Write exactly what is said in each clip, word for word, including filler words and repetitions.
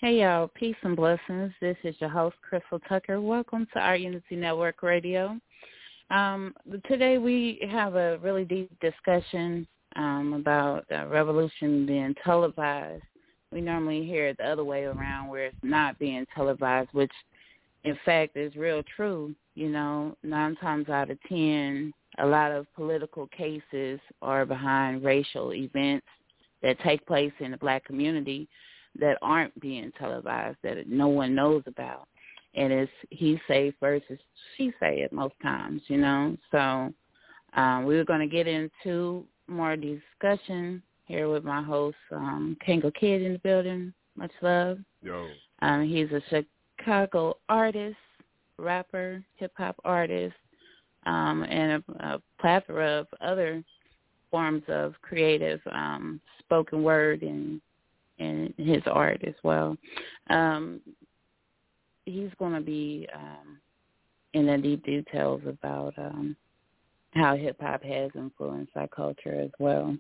Hey, y'all. Peace and blessings. This is your host, Crystal Tucker. Welcome to our Unity Network Radio. Um, today we have a really deep discussion um, about uh, revolution being televised. We normally hear it the other way around where it's not being televised, which in fact is real true. You know, nine times out of ten, a lot of political cases are behind racial events that take place in the black community that aren't being televised, that no one knows about. And it's he say versus she say it most times, you know. So um, we were going to get into more discussion here with my host, um, Kango Kid in the building. Much love. Yo. Um, he's a Chicago artist, rapper, hip-hop artist, um, and a, a plethora of other forms of creative um, spoken word and and his art as well. Um, he's going to be um, in the deep details about um, how hip-hop has influenced our culture as well.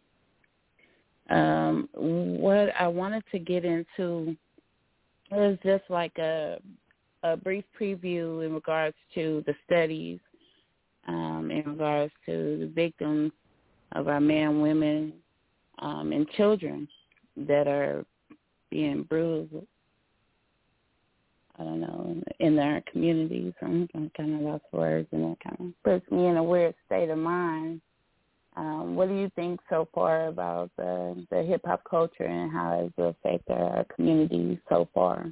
Um, what I wanted to get into was just like a, a brief preview in regards to the studies, um, in regards to the victims of our men, women, um, and children that are being bruised, I don't know, in their communities. I'm kind of lost words, and that kind of puts me in a weird state of mind. Um, what do you think so far about the, the hip-hop culture and how it's affected our community so far?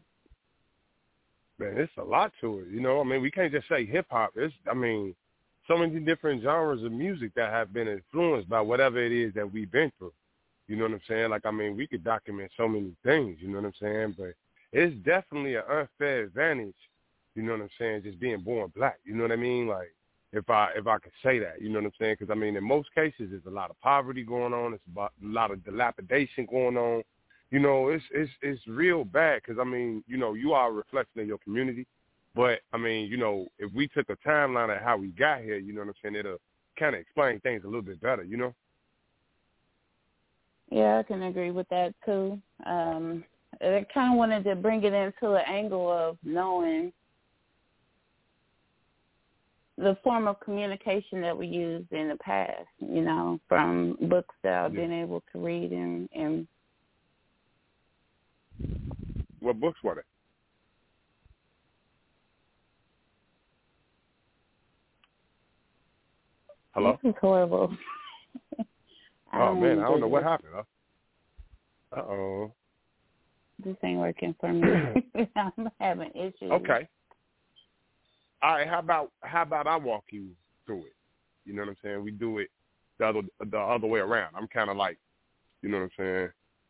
Man, it's a lot to it. You know, I mean, we can't just say hip-hop. It's, I mean, so many different genres of music that have been influenced by whatever it is that we've been through. You know what I'm saying? Like, I mean, we could document so many things, you know what I'm saying? But it's definitely an unfair advantage, you know what I'm saying, just being born black. You know what I mean? Like, if I if I could say that, you know what I'm saying? Because, I mean, in most cases, there's a lot of poverty going on. It's about a lot of dilapidation going on. You know, it's it's it's real bad because, I mean, you know, you are a reflection of your community. But, I mean, you know, if we took a timeline of how we got here, you know what I'm saying, it'll kind of explain things a little bit better, you know? Yeah, I can agree with that, too. Um, I kind of wanted to bring it into an angle of knowing the form of communication that we used in the past, you know, from books that I've yeah. been able to read. and, and What books were they? Hello? This is horrible. Oh, man, I don't know what happened. Huh? Uh-oh. This ain't working for me. I'm having issues. Okay. All right, how about how about I walk you through it? You know what I'm saying? We do it the other the other way around. I'm kind of like, you know what I'm saying?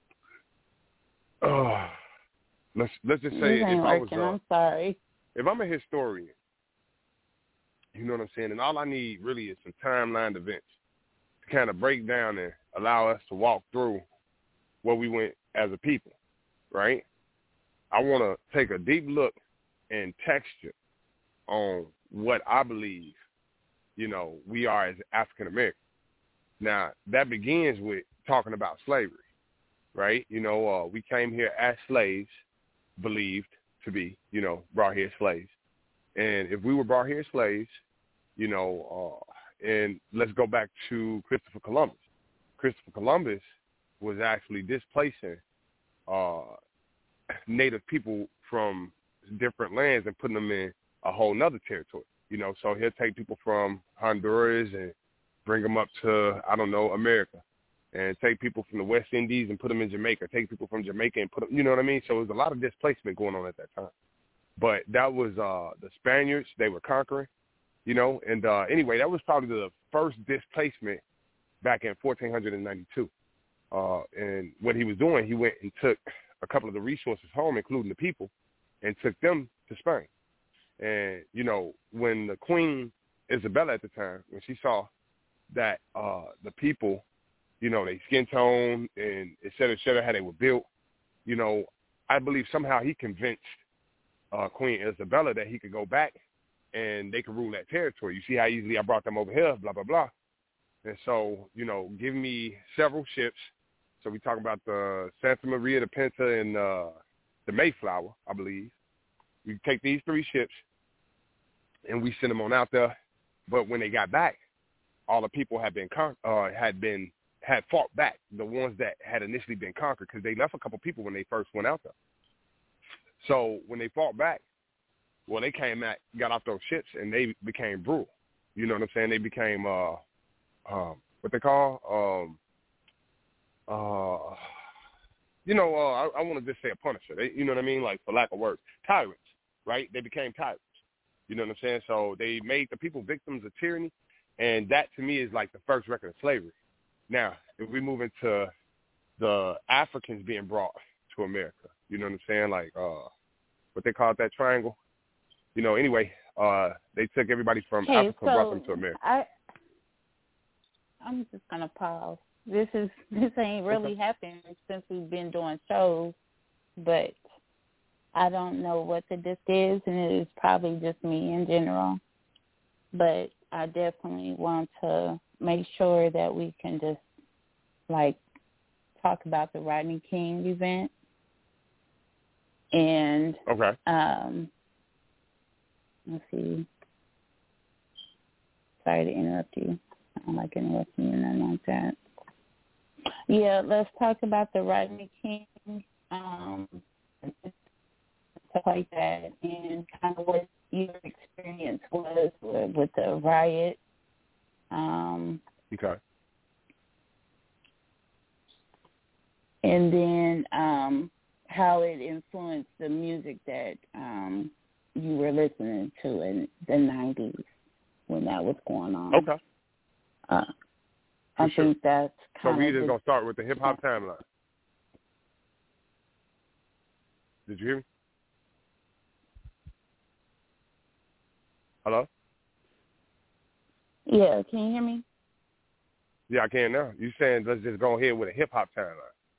Oh, let's let's just say this ain't if I was working. uh, I'm sorry. If I'm a historian, you know what I'm saying, and all I need really is some timeline events to kind of break down and allow us to walk through where we went as a people, right? I want to take a deep look and texture on what I believe, you know, we are as African Americans. Now, that begins with talking about slavery, right? You know, uh, we came here as slaves, believed to be, you know, brought here slaves. And if we were brought here slaves, you know, uh, and let's go back to Christopher Columbus. Christopher Columbus was actually displacing uh, native people from different lands and putting them in a whole nother territory, you know. So he'll take people from Honduras and bring them up to, I don't know, America, and take people from the West Indies and put them in Jamaica, take people from Jamaica and put them, you know what I mean? So there was a lot of displacement going on at that time. But that was uh, the Spaniards, they were conquering, you know. And uh, anyway, that was probably the first displacement back in fourteen ninety-two. Uh, and what he was doing, he went and took a couple of the resources home, including the people, and took them to Spain. And, you know, when the Queen Isabella at the time, when she saw that uh, the people, you know, they skin tone and et cetera, et cetera, how they were built, you know, I believe somehow he convinced uh, Queen Isabella that he could go back and they could rule that territory. You see how easily I brought them over here, blah, blah, blah. And so, you know, give me several ships. So we talk about the Santa Maria de Pinta and uh, the Mayflower, I believe. We take these three ships, and we send them on out there. But when they got back, all the people had been con- uh, had been had fought back. The ones that had initially been conquered, because they left a couple people when they first went out there. So when they fought back, well, they came at got off those ships, and they became brutal. You know what I'm saying? They became uh, um, what they call um, uh, you know, uh, I, I want to just say a punisher. They, you know what I mean? Like, for lack of words, tyrants, right? They became tyrants. You know what I'm saying? So they made the people victims of tyranny, and that to me is like the first record of slavery. Now, if we move into the Africans being brought to America, you know what I'm saying? Like, uh, what they call it, that triangle. You know, anyway, uh, they took everybody from hey, Africa so and brought them to America. I, I'm just gonna pause. This is this ain't really okay. happened since we've been doing shows, but I don't know what the disc is, and it is probably just me in general. But I definitely want to make sure that we can just, like, talk about the Rodney King event. And, okay. um, let's see. Sorry to interrupt you. I don't like interrupting you, nothing like that. Yeah, let's talk about the Rodney King, um, stuff like that, and kind of what your experience was with, with the riot. Um, okay. And then um, how it influenced the music that um, you were listening to in the nineties when that was going on. Okay. Uh, I sure. think that's kind so we of just the, going to start with the hip-hop timeline. Did you hear me? Hello? Yeah, can you hear me? Yeah, I can now. You saying let's just go ahead with a hip-hop timeline.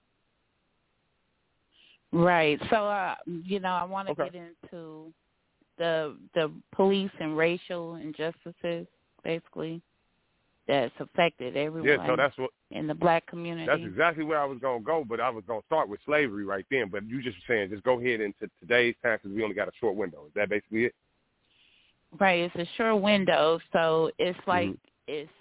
Right. So, uh, you know, I want to okay. get into the the police and racial injustices, basically, that's affected everyone yeah, so that's what, in the black community. That's exactly where I was going to go, but I was going to start with slavery right then. But you just were saying just go ahead into today's time because we only got a short window. Is that basically it? Right. It's a short window, so it's like mm-hmm. it's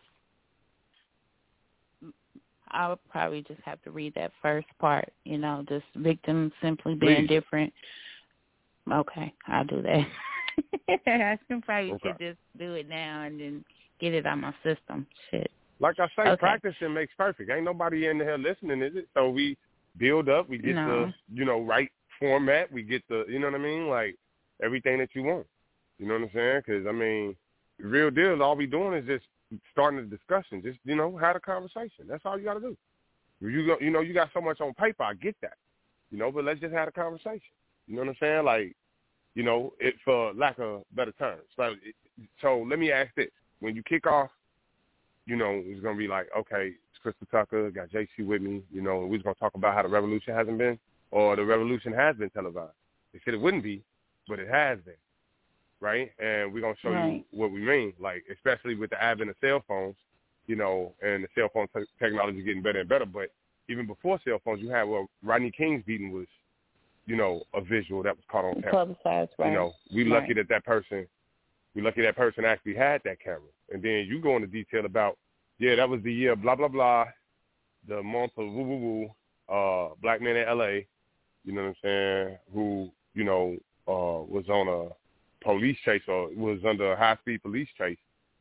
I would probably just have to read that first part, you know, just victims simply being Please. different. Okay, I'll do that. I should probably okay. should just do it now and then get it on my system. Shit. Like I say, okay. practicing makes perfect. Ain't nobody in here listening, is it? So we build up, we get no. the, you know, right format, we get the, you know what I mean, like everything that you want. You know what I'm saying? Because, I mean, the real deal, all we doing is just starting a discussion. Just, you know, have a conversation. That's all you got to do. You go, you know, you got so much on paper. I get that. You know, but let's just have a conversation. You know what I'm saying? Like, you know, it for lack of better terms. So, so let me ask this. When you kick off, you know, it's going to be like, okay, it's Crystal Tucker, got J C with me, you know, and we're going to talk about how the revolution hasn't been, or the revolution has been televised. They said it wouldn't be, but it has been, right? And we're going to show right. you what we mean, like, especially with the advent of cell phones, you know, and the cell phone te- technology getting better and better. But even before cell phones, you had, well, Rodney King's beating was, you know, a visual that was caught on camera. Publicized, right. You know, we right. lucky that that person, we lucky that person actually had that camera. And then you go into detail about, yeah, that was the year, blah, blah, blah, the month of woo, woo, woo, uh, black men in L A, you know what I'm saying, who, you know, uh, was on a police chase or was under a high-speed police chase,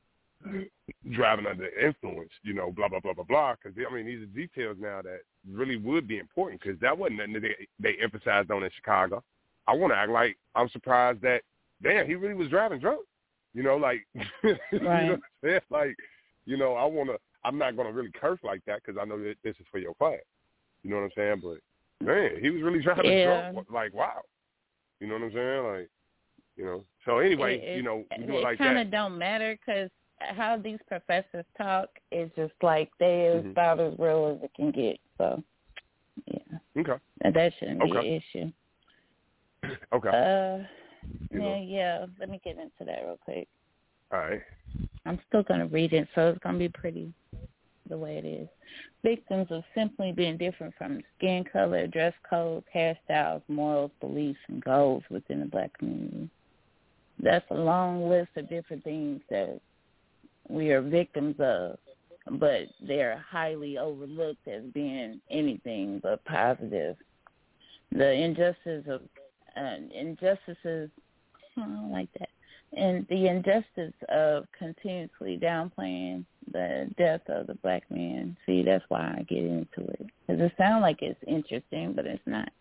driving under influence, you know, blah, blah, blah, blah, blah. Because, I mean, these are details now that really would be important because that wasn't nothing that they, they emphasized on in Chicago. I want to act like I'm surprised that, damn, he really was driving drunk. You know, like, right. you know what I'm saying? Like, you know, I want to, I'm not going to really curse like that because I know that this is for your class. You know what I'm saying? But, man, he was really driving yeah. drunk. Like, wow. You know what I'm saying? Like, you know. So, anyway, it, it, you know, we do it it like kinda that. It kind of don't matter because how these professors talk is just like they is mm-hmm. about as real as it can get. So, yeah. Okay. That shouldn't okay. be an issue. Okay. Uh, you yeah, know. yeah. Let me get into that real quick. All right. I'm still going to read it, so it's going to be pretty the way it is. Victims of simply being different from skin color, dress codes, hairstyles, morals, beliefs, and goals within the black community. That's a long list of different things that we are victims of, but they're highly overlooked as being anything but positive. The injustice of uh, injustices, I don't like that, and the injustice of continuously downplaying the death of the black man. See, that's why I get into it, because it sounds like it's interesting, but it's not.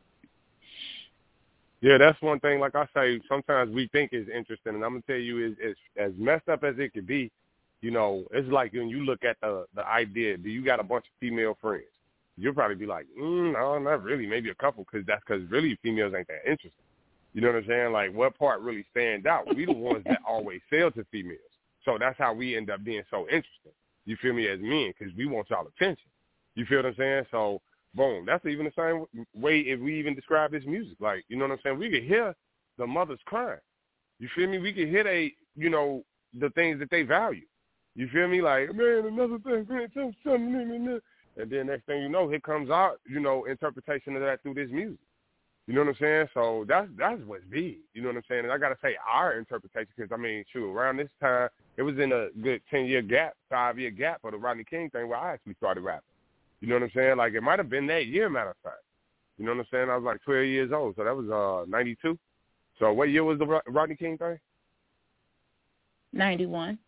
Yeah, that's one thing. Like I say, sometimes we think it's interesting, and I'm gonna tell you, is it's as messed up as it could be. You know, it's like when you look at the the idea. Do you got a bunch of female friends? You'll probably be like, mm, no, not really. Maybe a couple, because that's because really females ain't that interesting. You know what I'm saying? Like, what part really stands out? We the ones that always sell to females. So that's how we end up being so interesting. You feel me, as men, because we want y'all attention. You feel what I'm saying? So, boom, that's even the same way if we even describe this music. Like, you know what I'm saying? We could hear the mothers crying. You feel me? We could hear they, you know, the things that they value. You feel me? Like, man, another thing, man, something, and then next thing you know, here comes out, you know, interpretation of that through this music. You know what I'm saying? So that's that's what's big. You know what I'm saying? And I got to say our interpretation, because, I mean, shoot, around this time, it was in a good ten-year gap, five-year gap for the Rodney King thing where I actually started rapping. You know what I'm saying? Like, it might have been that year, matter of fact. You know what I'm saying? I was like twelve years old, so that was uh ninety-two. So what year was the Rodney King thing? ninety-one.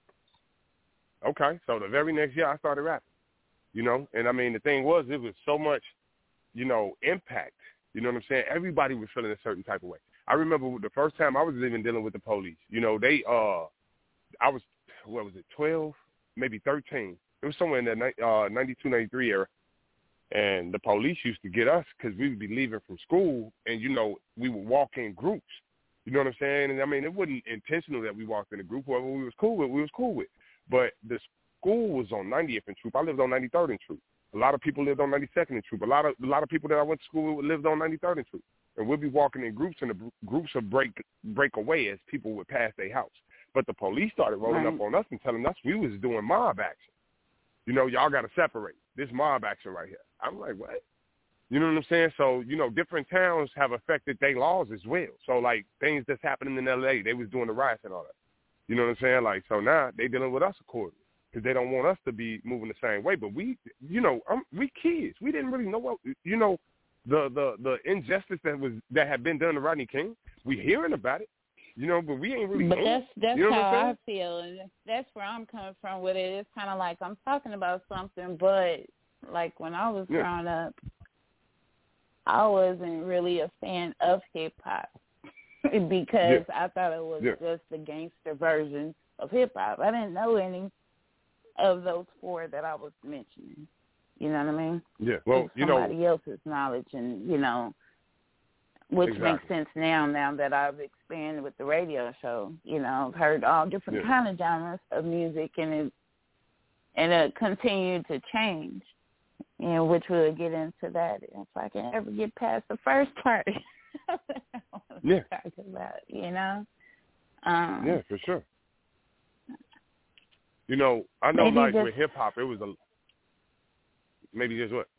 Okay, so the very next year I started rapping. You know, and I mean, the thing was, it was so much, you know, impact. You know what I'm saying? Everybody was feeling a certain type of way. I remember the first time I was even dealing with the police. You know, they, uh, I was, what was it, twelve, maybe thirteen. It was somewhere in the uh, ninety-two, ninety-three era. And the police used to get us because we would be leaving from school, and, you know, we would walk in groups. You know what I'm saying? And, I mean, it wasn't intentional that we walked in a group. Whoever we was cool with, we was cool with. But the school was on ninetieth and Troop. I lived on ninety-third and Troop. A lot of people lived on ninety-second and Troop. A lot of a lot of people that I went to school with lived on ninety-third and Troop. And we'd be walking in groups, and the groups would break break away as people would pass their house. But the police started rolling right. up on us and telling us we was doing mob action. You know, y'all got to separate. This mob action right here. I'm like, what? You know what I'm saying? So, you know, different towns have affected their laws as well. So, like, things that's happening in L A, they was doing the riots and all that. You know what I'm saying? Like, so now they dealing with us accordingly because they don't want us to be moving the same way. But we, you know, um, we kids. We didn't really know what, you know, the, the, the injustice that was that had been done to Rodney King. We hearing about it, you know, but we ain't really But know. that's, that's you know how I feel. And that's where I'm coming from with it. It's kind of like I'm talking about something, but, like, when I was yeah. growing up, I wasn't really a fan of hip-hop. because yeah. I thought it was yeah. just the gangster version of hip-hop. I didn't know any of those four that I was mentioning. You know what I mean? Yeah, well, it's you know. somebody else's knowledge and, you know, which exactly. makes sense now, now that I've expanded with the radio show. You know, I've heard all different yeah. kind of genres of music, and it, and it continued to change, you know, which we'll get into that if I can ever get past the first part. yeah. Talk about, you know? Um, yeah, for sure. You know, I know, like, just, with hip-hop, it was a, maybe just what?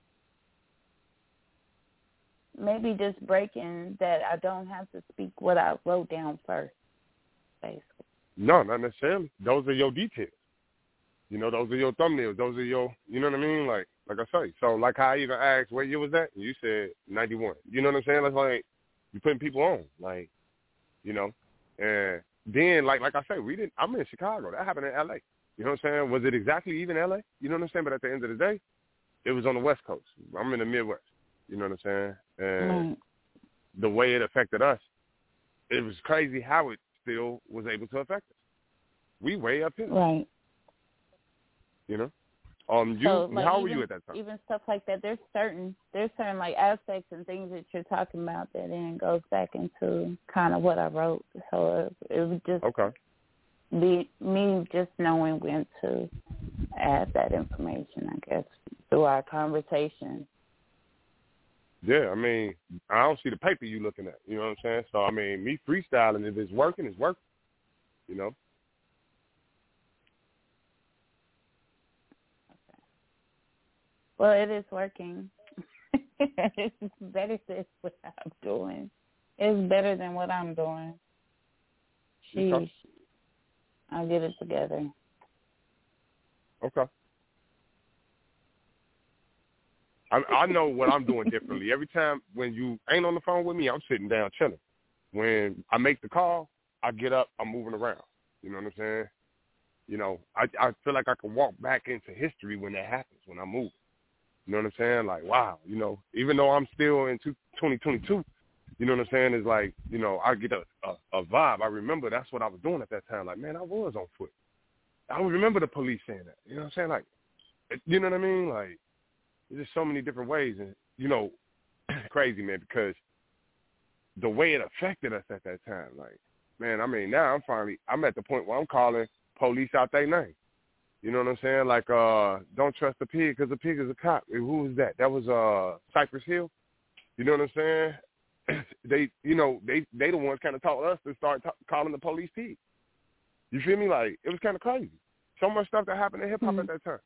Maybe just breaking that I don't have to speak what I wrote down first, basically. No, not necessarily. Those are your details. You know, those are your thumbnails. Those are your, you know what I mean? Like, like I say. So, like how I even asked, what year was that? And you said ninety-one. You know what I'm saying? That's like, you're putting people on. Like, you know. And then, like like I say, we didn't, I'm in Chicago. That happened in L A. You know what I'm saying? Was it exactly even L A? You know what I'm saying? But at the end of the day, it was on the West Coast. I'm in the Midwest. You know what I'm saying? And mm. the way it affected us, it was crazy how it still was able to affect us. We way up here. Right. You know? Um, you, so, like, how even, were you at that time? Even stuff like that, there's certain, there's certain, like, aspects and things that you're talking about that then goes back into kind of what I wrote. So it, it was just okay. be, me just knowing when to add that information, I guess, through our conversation. Yeah, I mean, I don't see the paper you looking at. You know what I'm saying? So, I mean, me freestyling, if it's working, it's working. You know? Well, it is working. It's better than what I'm doing. It's better than what I'm doing. Sheesh. Okay. I'll get it together. Okay. I, I know what I'm doing differently. Every time when you ain't on the phone with me, I'm sitting down chilling. When I make the call, I get up, I'm moving around. You know what I'm saying? You know, I I feel like I can walk back into history when that happens, when I move. You know what I'm saying? Like, wow, you know, even though I'm still in twenty twenty-two, you know what I'm saying? It's like, you know, I get a, a, a vibe. I remember that's what I was doing at that time. Like, man, I was on foot. I don't remember the police saying that. You know what I'm saying? Like, you know what I mean? Like, there's just so many different ways. And, you know, crazy, man, because the way it affected us at that time, like, man, I mean, now I'm finally, I'm at the point where I'm calling police out their name. You know what I'm saying? Like, uh, don't trust the pig because the pig is a cop. Who was that? That was uh, Cypress Hill. You know what I'm saying? they, you know, they they the ones kind of taught us to start t- calling the police pig. You feel me? Like, it was kind of crazy. So much stuff that happened in hip-hop mm-hmm. at that time.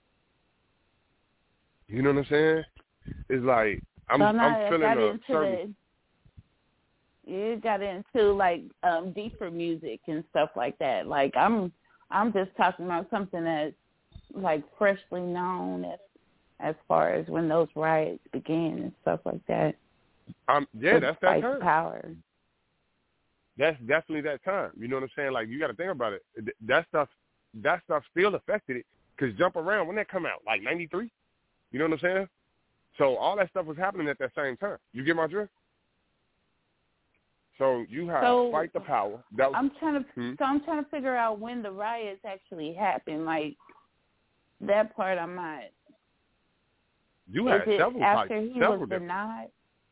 You know what I'm saying? It's like, I'm, so now I'm feeling a certain... The, you got into, like, um, deeper music and stuff like that. Like, I'm... I'm just talking about something that's, like, freshly known as as far as when those riots began and stuff like that. Um, yeah, that's that time. Power. That's definitely that time. You know what I'm saying? Like, you got to think about it. That stuff, that stuff still affected it. Because Jump Around, when that come out? Like ninety-three? You know what I'm saying? So all that stuff was happening at that same time. You get my drift? So you have so, Fight the Power. That was, I'm trying to. hmm? So I'm trying to figure out when the riots actually happened. Like that part, I'm not. You had Is it several after types, he several was different. denied?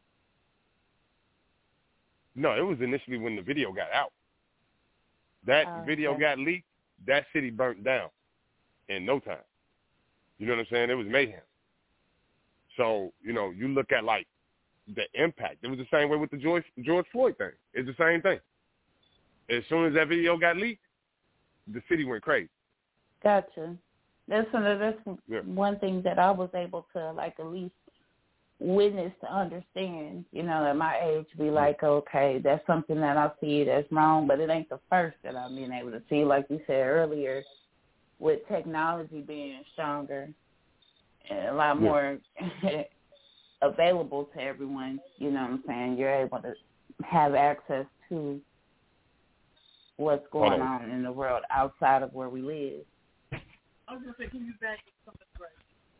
No, it was initially when the video got out. That oh, video okay. got leaked. That city burnt down in no time. You know what I'm saying? It was mayhem. So you know, you look at like. The impact. It was the same way with the George, George Floyd thing. It's the same thing. As soon as that video got leaked, the city went crazy. Gotcha. That's one, that's yeah. one thing that I was able to, like, at least witness to understand, you know, at my age, be like, okay, that's something that I see that's wrong, but it ain't the first that I've been able to see, like you said earlier, with technology being stronger and a lot yeah. more available to everyone, you know what I'm saying? You're able to have access to what's going on. on in the world outside of where we live. I was going to say, can you back something right?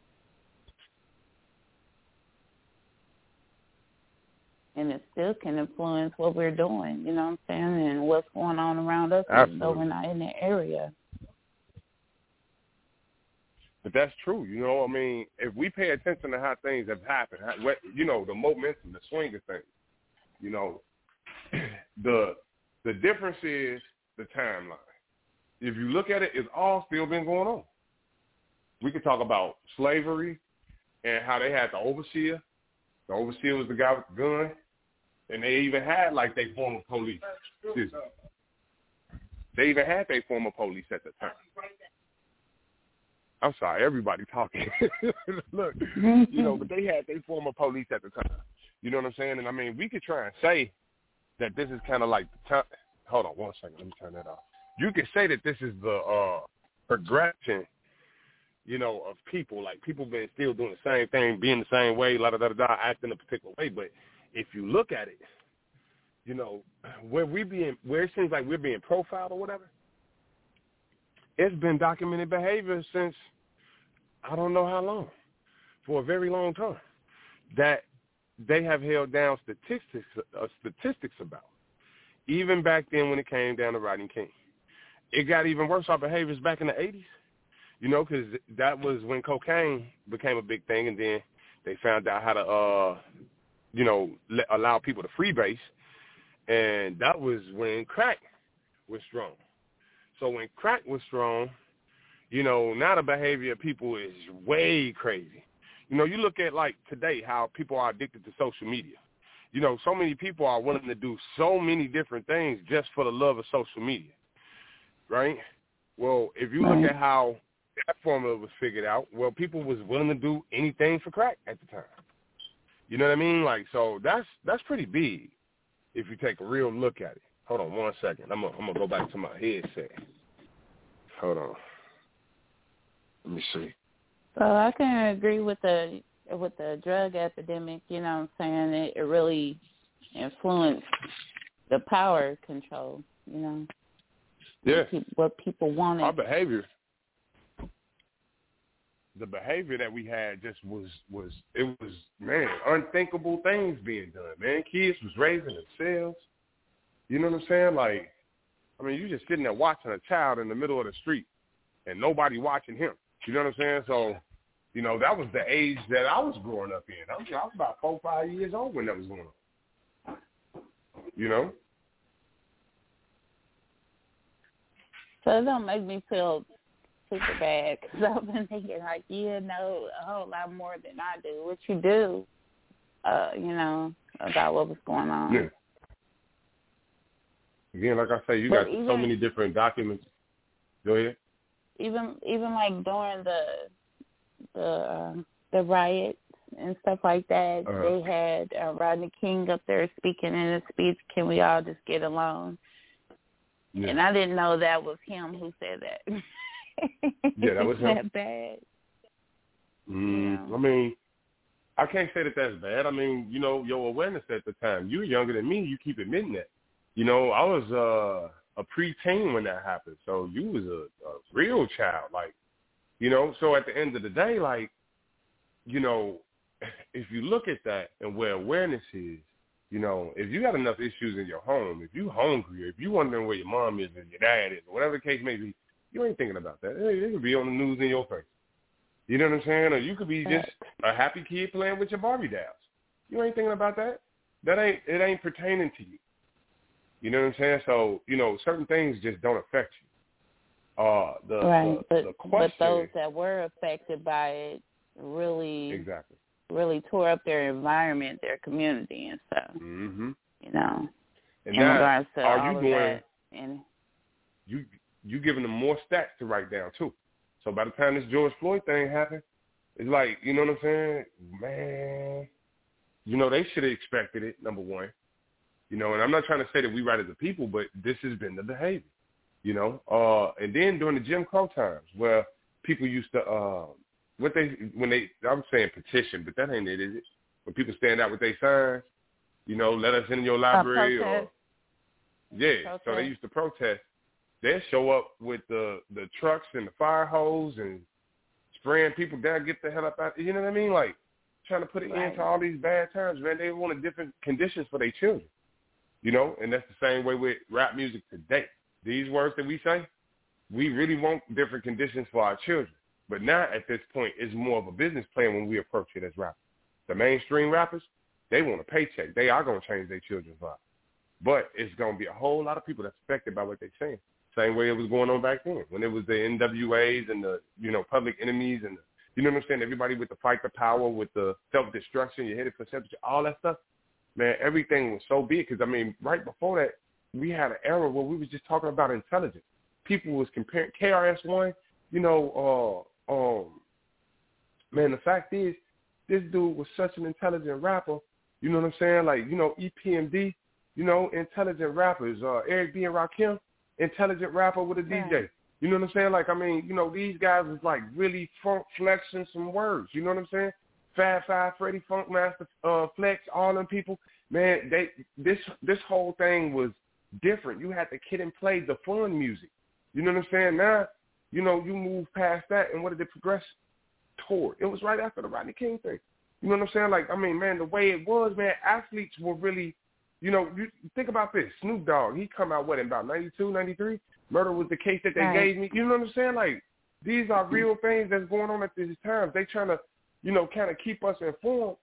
And it still can influence what we're doing, you know what I'm saying, and what's going on around us, Absolutely. even though we're not in that area. But that's true. You know, I mean, if we pay attention to how things have happened, how, what, you know, the momentum, the swing of things, you know, the the difference is the timeline. If you look at it, it's all still been going on. We could talk about slavery and how they had the overseer. The overseer was the guy with the gun. And they even had, like, their former police. Excuse me. They even had their former police at the time. I'm sorry, everybody talking. Look, you know, but they had their former police at the time. You know what I'm saying? And, I mean, we could try and say that this is kind of like the time. Hold on one second. Let me turn that off. You could say that this is the uh, progression, you know, of people. Like, people been still doing the same thing, being the same way, la da da da, acting a particular way. But if you look at it, you know, where we being, where it seems like we're being profiled or whatever, it's been documented behavior since I don't know how long, for a very long time, that they have held down statistics uh, statistics about. Even back then when it came down to Rodney King. It got even worse, our behaviors back in the eighties, you know, because that was when cocaine became a big thing, and then they found out how to, uh, you know, let, allow people to freebase, and that was when crack was strong. So when crack was strong, you know, now the behavior of people is way crazy. You know, you look at, like, today, how people are addicted to social media. You know, so many people are willing to do so many different things just for the love of social media, right? Well, if you look at how that formula was figured out, well, people was willing to do anything for crack at the time. You know what I mean? Like, so that's that's pretty big if you take a real look at it. Hold on one second. I'm gonna I'm gonna go back to my headset. Hold on. Let me see. So I can agree with the with the drug epidemic. You know what I'm saying? It, it really influenced the power control. You know. Yeah. What, pe- what people wanted. Our behavior. The behavior that we had just was, was it was, man, unthinkable things being done, man. Kids was raising themselves. You know what I'm saying? Like, I mean, you just sitting there watching a child in the middle of the street and nobody watching him. You know what I'm saying? So, you know, that was the age that I was growing up in. I was, I was about four, five years old when that was going on. You know? So it don't make me feel super bad because I've been thinking like, you know a whole lot more than I do. What you do, uh, you know, about what was going on. Yeah. Again, like I say, you but got even, so many different documents. Go ahead. Even even like during the the uh, the riots and stuff like that, uh-huh. they had uh, Rodney King up there speaking in a speech. Can we all just get along? Yeah. And I didn't know that was him who said that. Yeah, that was him. That bad. Mm, yeah. I mean, I can't say that that's bad. I mean, you know, your awareness at the time. You were younger than me. You keep admitting that. You know, I was uh, a preteen when that happened. So you was a, a real child. Like, you know, so at the end of the day, like, you know, if you look at that and where awareness is, you know, if you got enough issues in your home, if you hungry, or if you wondering where your mom is or your dad is, or whatever the case may be, you ain't thinking about that. It could be on the news in your face. You know what I'm saying? Or you could be just a happy kid playing with your Barbie dolls. You ain't thinking about that. That ain't it ain't pertaining to you. You know what I'm saying? So, you know, certain things just don't affect you. Uh, the, right. the, but, the question, but those that were affected by it really exactly. really tore up their environment, their community and stuff. Mm-hmm. You know, and in now, regards to are all you of doing, that. And you you giving them more stats to write down too. So by the time this George Floyd thing happened, it's like, you know what I'm saying? Man, you know, they should have expected it, number one. You know, and I'm not trying to say that we right as a people, but this has been the behavior, you know. Uh, and then during the Jim Crow times where people used to, uh, what they, when they, I'm saying petition, but that ain't it, is it? When people stand out with their signs, you know, let us in your library. Uh, or Yeah, protest. So they used to protest. They'd show up with the, the trucks and the fire hose and spraying people down, get the hell up out. You know what I mean? Like, trying to put an right. end to all these bad times, man. They wanted different conditions for their children. You know, and that's the same way with rap music today. These words that we say, we really want different conditions for our children. But now at this point, it's more of a business plan when we approach it as rappers. The mainstream rappers, they want a paycheck. They are going to change their children's lives. But it's going to be a whole lot of people that's affected by what they're saying. Same way it was going on back then when it was the N W As and the, you know, Public Enemies and, the, you know what I'm saying, everybody with the fight the power, with the self-destruction, you're headed for self all that stuff. Man, everything was so big because, I mean, right before that, we had an era where we was just talking about intelligence. People was comparing K R S One, you know, uh, um, man, the fact is, this dude was such an intelligent rapper, you know what I'm saying? Like, you know, E P M D, you know, intelligent rappers, uh, Eric B. and Rakim, intelligent rapper with a D J. Right. You know what I'm saying? Like, I mean, you know, these guys was like really funk flexing some words, you know what I'm saying? Fab Five, Freddie Funk Master, uh, Flex, all them people, man, they this this whole thing was different. You had the Kid and Play, the fun music. You know what I'm saying? Now, you know, you move past that, and what did it progress toward? It was right after the Rodney King thing. You know what I'm saying? Like, I mean, man, the way it was, man, athletes were really, you know, you think about this. Snoop Dogg, he come out, what, in about ninety-two, ninety-three? Murder was the case that they right. gave me. You know what I'm saying? Like, these are real things that's going on at these times. They trying to, you know, kind of keep us informed.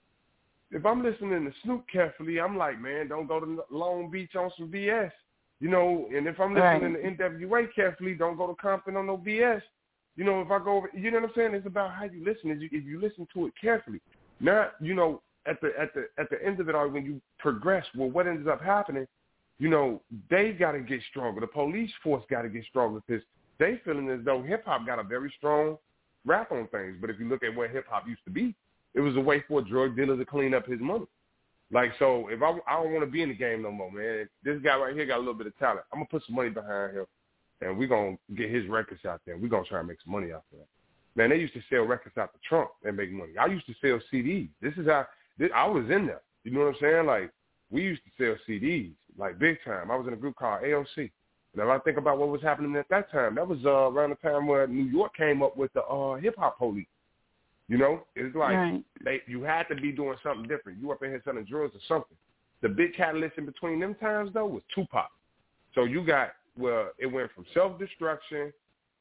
If I'm listening to Snoop carefully, I'm like, man, don't go to Long Beach on some B S. You know, and if I'm listening right. to N W A carefully, don't go to Compton on no B S. You know, if I go over, you know what I'm saying? It's about how you listen. If you, if you listen to it carefully. Not, you know, at the at the at the end of it all, when you progress, well, what ends up happening, you know, they got to get stronger. The police force got to get stronger because they feeling as though hip-hop got a very strong rap on things. But if you look at what hip-hop used to be, it was a way for a drug dealer to clean up his money. Like, so if I, I don't want to be in the game no more, man. This guy right here got a little bit of talent. I'm going to put some money behind him, and we're going to get his records out there. We're going to try and make some money out there. Man, they used to sell records out the trunk and make money. I used to sell C Ds. This is how this, I was in there. You know what I'm saying? Like, we used to sell C Ds, like, big time. I was in a group called A O C. And if I think about what was happening at that time, that was uh, around the time where New York came up with the uh, hip-hop police. You know? It's like right. they, you had to be doing something different. You up in here selling drugs or something. The big catalyst in between them times, though, was Tupac. So you got, well, it went from self-destruction,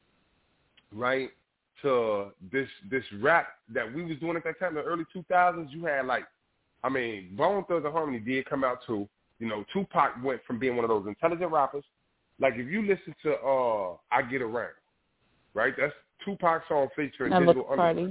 right, to this this rap that we was doing at that time in the early two thousands. You had, like, I mean, Bone Thugs-n-Harmony did come out, too. You know, Tupac went from being one of those intelligent rappers. Like, if you listen to uh, I Get Around, right, that's Tupac's song featuring I Digital look Underground. party.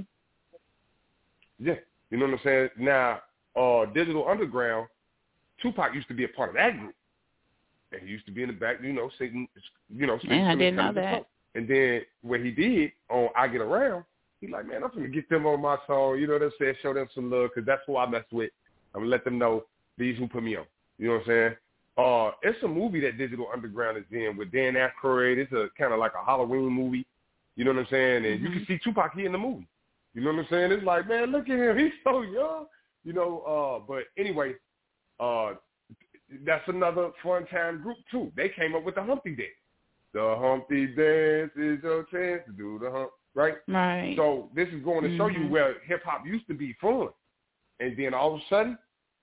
Yeah, you know what I'm saying? Now, uh, Digital Underground, Tupac used to be a part of that group. And he used to be in the back, you know, singing, you know, singing. Yeah, I didn't know that. Song. And then what he did on I Get Around, he like, man, I'm going to get them on my song, you know what I'm saying, show them some love, because that's who I mess with. I'm going to let them know these who put me on. You know what I'm saying? Uh, it's a movie that Digital Underground is in with Dan Aykroyd. It's a kind of like a Halloween movie. You know what I'm saying? And mm-hmm. you can see Tupac here in the movie. You know what I'm saying? It's like, man, look at him. He's so young. You know, uh, but anyway, uh, that's another fun time group, too. They came up with the Humpty Dance. The Humpty Dance is your chance to do the hump, right? Right. So this is going to mm-hmm. show you where hip-hop used to be fun. And then all of a sudden,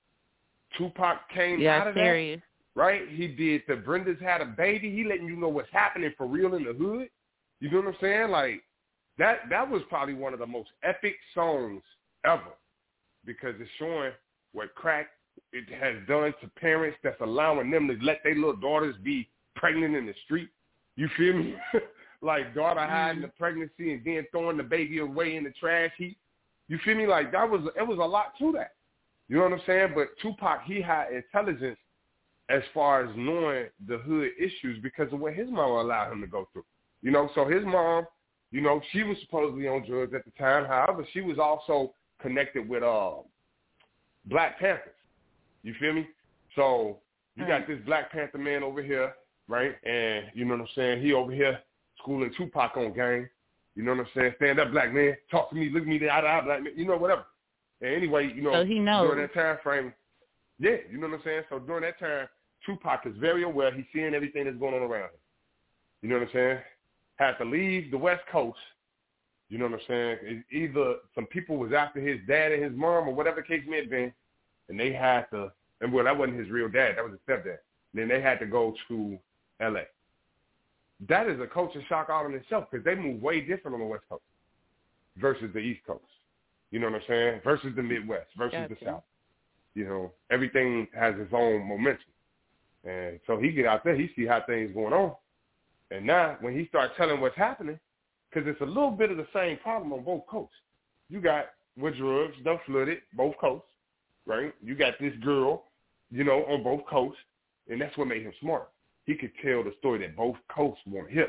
Tupac came yeah, out of serious. that, right? He did the Brenda's Had a Baby. He letting you know what's happening for real in the hood. You know what I'm saying? Like, that that was probably one of the most epic songs ever because it's showing what crack it has done to parents that's allowing them to let their little daughters be pregnant in the street. You feel me? Like daughter hiding the pregnancy and then throwing the baby away in the trash heap. You feel me? Like that was, it was a lot to that. You know what I'm saying? But Tupac, he had intelligence as far as knowing the hood issues because of what his mom allowed him to go through. You know, so his mom, you know, she was supposedly on drugs at the time. However, she was also connected with uh, Black Panthers. You feel me? So you got this Black Panther man over here, right? And you know what I'm saying? He over here schooling Tupac on gang. You know what I'm saying? Stand up, black man. Talk to me. Look at me. Eye to eye, black man. You know, whatever. And anyway, you know, so he knows. during that time frame, yeah, you know what I'm saying? So during that time, Tupac is very aware. He's seeing everything that's going on around him. You know what I'm saying? Had to leave the West Coast. You know what I'm saying? It, either some people was after his dad and his mom or whatever the case may have been, and they had to, and well, that wasn't his real dad. That was his stepdad. And then they had to go to L A. That is a culture shock all in itself because they move way different on the West Coast versus the East Coast. You know what I'm saying? Versus the Midwest, versus gotcha. the South. You know, everything has its own momentum. And so he get out there, he see how things going on. And now when he starts telling what's happening, because it's a little bit of the same problem on both coasts. You got with drugs, done flooded both coasts, right? You got this girl, you know, on both coasts, and that's what made him smart. He could tell the story that both coasts want to hear.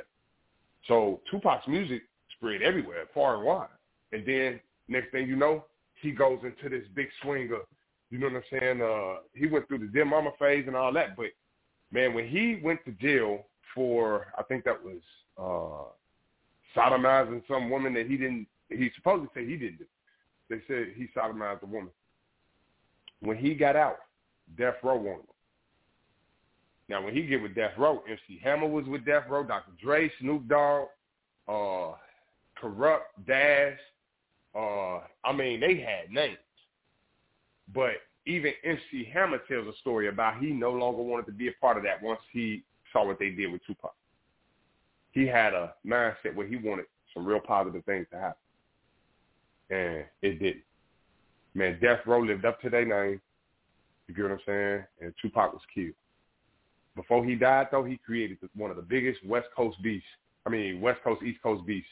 So Tupac's music spread everywhere, far and wide. And then next thing you know, he goes into this big swing of, you know what I'm saying? Uh, he went through the Dear Mama phase and all that. But, man, when he went to jail for, I think that was uh, sodomizing some woman that he didn't, he supposedly said he didn't do. They said he sodomized a woman. When he got out, Death Row wanted him. Now, when he get with Death Row, M C Hammer was with Death Row, Doctor Dre, Snoop Dogg, uh, Corrupt, Dash. Uh, I mean, they had names. But even M C Hammer tells a story about he no longer wanted to be a part of that once he saw what they did with Tupac. He had a mindset where he wanted some real positive things to happen. And it didn't. Man, Death Row lived up to their name. You get what I'm saying? And Tupac was killed. Before he died, though, he created one of the biggest West Coast beasts. I mean, West Coast, East Coast beasts.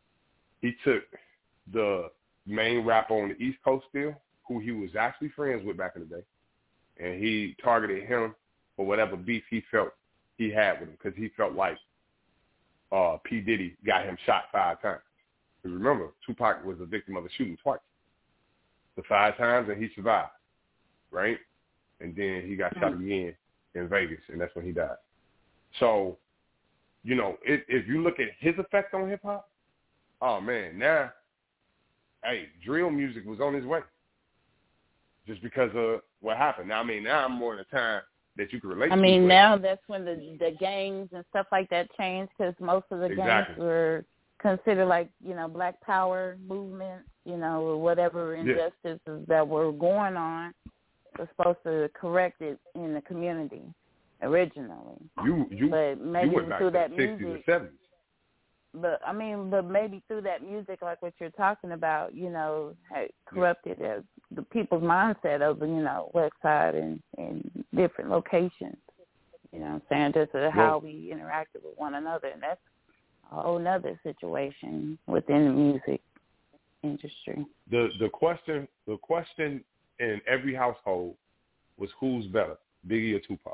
He took the main rapper on the East Coast still, who he was actually friends with back in the day, and he targeted him for whatever beef he felt he had with him because he felt like uh, P. Diddy got him shot five times. Because remember, Tupac was a victim of a shooting twice. The five times, and he survived, right? And then he got shot again in Vegas, and that's when he died. So, you know, if, if you look at his effect on hip-hop, oh, man, now, hey, drill music was on his way just because of what happened. Now, I mean, now I'm more in a time that you can relate to. I mean, to, now that's when the the gangs and stuff like that changed because most of the exactly. gangs were considered like, you know, Black Power movement, you know, or whatever injustices yeah. that were going on was supposed to correct it in the community originally. You you, but maybe you went back through to that the sixties music, and seventies. But, I mean, but maybe through that music, like what you're talking about, you know, had corrupted yeah. uh, the people's mindset of, you know, West Side and, and different locations. You know what I'm saying? Just uh, how well, we interacted with one another. And that's a whole other situation within the music industry. The the question the question in every household was who's better, Biggie or Tupac?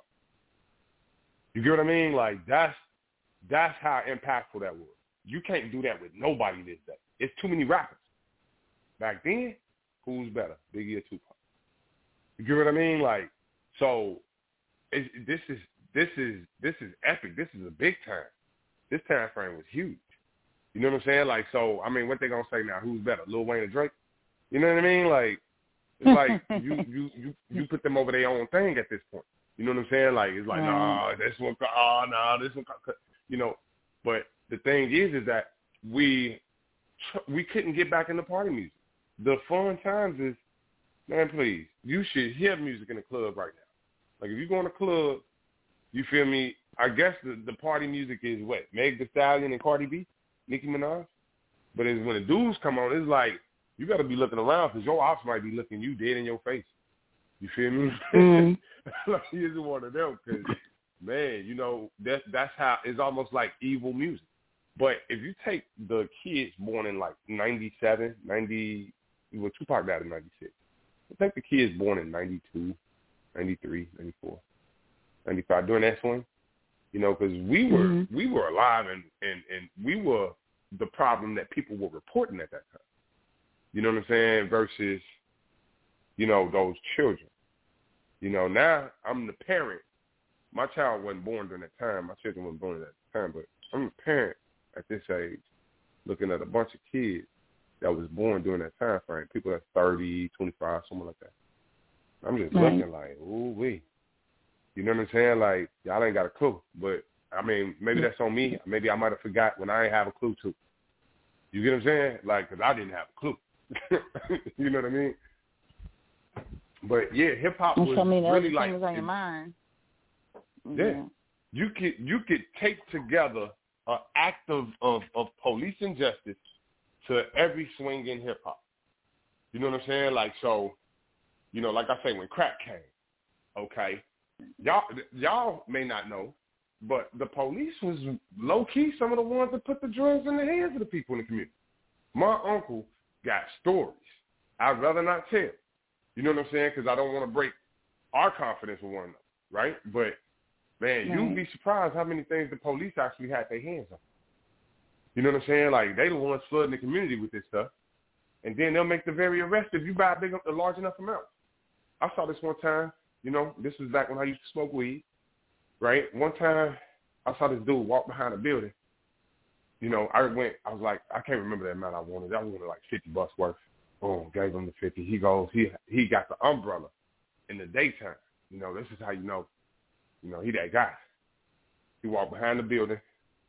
You get what I mean? Like, that's that's how impactful that was. You can't do that with nobody these days. It's too many rappers. Back then, who's better, Biggie or Tupac? You get what I mean? Like, so it, this is this is this is epic. This is a big time. This time frame was huge. You know what I'm saying? Like, so I mean, what they gonna say now? Who's better, Lil Wayne or Drake? You know what I mean? Like, it's like you you you you put them over their own thing at this point. You know what I'm saying? Like, it's like, right. nah, this one, oh, nah, this one, you know. But the thing is, is that we we couldn't get back into party music. The fun times is, man, please, you should hear music in the club right now. Like, if you go in a club, you feel me? I guess the, the party music is what? Meg Thee Stallion and Cardi B, Nicki Minaj. But it's when the dudes come on, it's like, you got to be looking around because your ops might be looking you dead in your face. You feel me? Mm. Like, you just one of them because, man, you know, that's, that's how, it's almost like evil music. But if you take the kids born in like ninety-seven, ninety, well, Tupac died in ninety-six. I think the kids born in ninety-two, ninety-three, ninety-four, ninety-five, during that swing, you know, because we were, mm-hmm. we were alive and, and, and we were the problem that people were reporting at that time. You know what I'm saying? Versus, you know, those children. You know, now I'm the parent. My child wasn't born during that time. My children weren't born at that time, but I'm a parent at this age looking at a bunch of kids that was born during that time frame, people that's thirty, twenty-five, something like that. I'm just right. looking like, ooh, wee. You know what I'm saying? Like, y'all ain't got a clue. But, I mean, maybe that's on me. Maybe I might have forgot when I ain't have a clue too. You get what I'm saying? Like, because I didn't have a clue. You know what I mean? But yeah, hip hop was I mean, really like things on your mind. Yeah, yeah. you could you could take together an act of, of, of police injustice to every swing in hip hop. You know what I'm saying? Like, so, you know, like I say, when crack came, okay, y'all y'all may not know, but the police was low key some of the ones that put the drugs in the hands of the people in the community. My uncle got stories I'd rather not tell. You know what I'm saying? Because I don't want to break our confidence with one another, right? But, man, right. you'd be surprised how many things the police actually had their hands on. You know what I'm saying? Like, they the ones flooding the community with this stuff. And then they'll make the very arrest if you buy a, big, a large enough amount. I saw this one time. You know, this was back when I used to smoke weed, right? One time I saw this dude walk behind a building. You know, I went, I was like, I can't remember the amount I wanted. I wanted like fifty bucks worth. Boom, gave him the fifty. He goes, he he got the umbrella in the daytime. You know, this is how you know, you know, he that guy. He walked behind the building.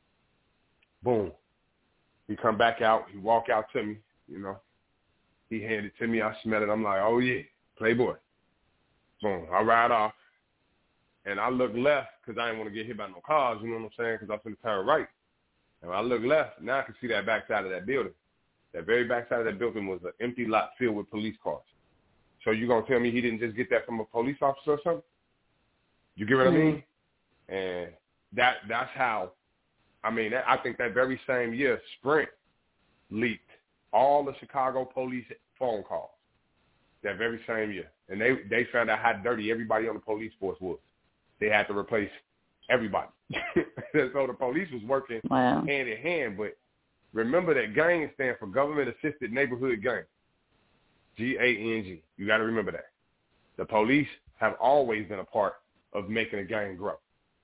Boom. He come back out. He walk out to me, you know. He handed it to me. I smell it. I'm like, oh, yeah, Playboy. Boom. I ride off. And I look left because I didn't want to get hit by no cars, you know what I'm saying, because I'm finna turn right. And when I look left, now I can see that backside of that building. That very backside of that building was an empty lot filled with police cars. So you going to tell me he didn't just get that from a police officer or something? You get what mm-hmm. I mean? And that that's how, I mean, that, I think that very same year, Sprint leaked all the Chicago police phone calls that very same year. And they, they found out how dirty everybody on the police force was. They had to replace everybody. So the police was working wow. hand in hand. But remember that gang stands for Government Assisted Neighborhood Gang, G A N G. You got to remember that. The police have always been a part of making a gang grow.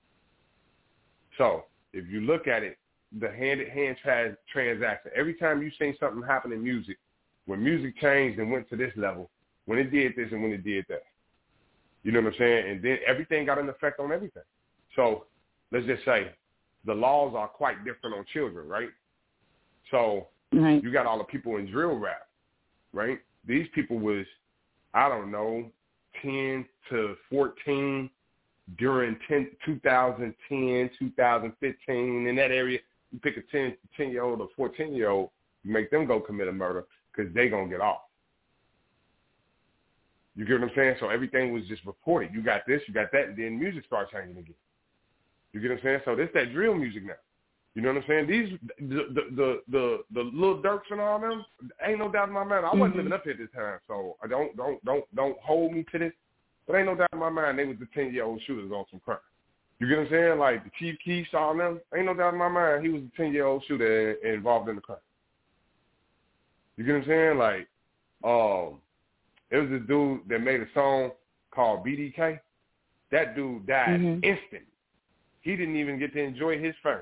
So if you look at it, the hand-in-hand trans- transaction, every time you see something happen in music, when music changed and went to this level, when it did this and when it did that. You know what I'm saying? And then everything got an effect on everything. So let's just say the laws are quite different on children, right? So right. you got all the people in drill rap, right? These people was, I don't know, ten to fourteen during ten, twenty ten, twenty fifteen, in that area. You pick a ten, ten-year-old or fourteen-year-old, you make them go commit a murder because they going to get off. You get what I'm saying? So everything was just reported. You got this, you got that, and then music started changing again. You get what I'm saying? So this that drill music now. You know what I'm saying? These, the the the, the, the little Durks and all them, ain't no doubt in my mind. I wasn't mm-hmm. living up here at this time, so I don't, don't, don't, don't hold me to this. But ain't no doubt in my mind they was the ten-year-old shooters on some crime. You get what I'm saying? Like the Chief Keef, all them, ain't no doubt in my mind he was a ten-year-old shooter involved in the crime. You get what I'm saying? Like, um, it was this dude that made a song called B D K. That dude died mm-hmm. instantly. He didn't even get to enjoy his fame.